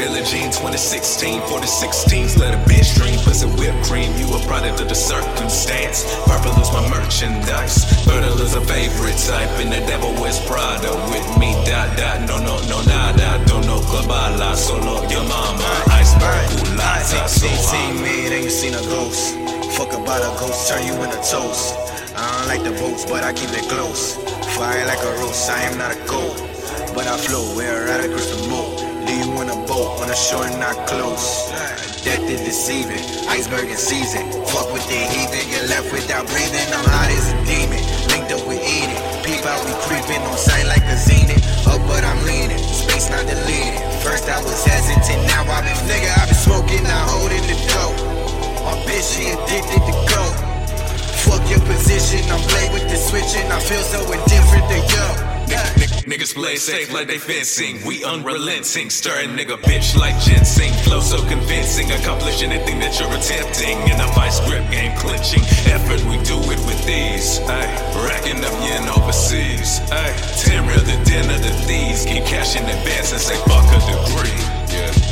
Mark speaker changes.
Speaker 1: Billie Jean 2016 for the 16s. Let a bitch dream, pussy whipped cream. You a product of the circumstance. Purple is my merchandise. Myrtle is a favorite type, and the devil wears Prada with me. Dot dot, no no no nada. Don't know Kabbalah, solo your mama. Iceberg, Ulata, so
Speaker 2: seen me, then you seen a ghost. Fuck about a ghost, turn you into toast. I don't like the boats, but I keep it close. Fire like a roast, I am not a goat, but I flow where right across the moat. Leave you in a boat, on the shore and not close. Death is deceiving, iceberg in season. Fuck with the heathen, you're left without breathing. I'm hot as a demon, linked up with Eden. Peep out, we creeping on sight like a zenith. Up but I'm leaning, space not deleted. First I was hesitant, now I've been smoking, not holding the dope. My bitch, she addicted to go. Fuck your position, I'm playing with the switching. I feel so indifferent to yo.
Speaker 1: Niggas play safe like they fencing. We unrelenting, stirring nigga bitch like ginseng. Flow so convincing, accomplish anything that you're attempting. In a vice grip game clinching effort, we do it with ease. Ay, racking up yen overseas. Ay, 10 real the den of the thieves. Keep cash in advance and say fuck a degree. Yeah.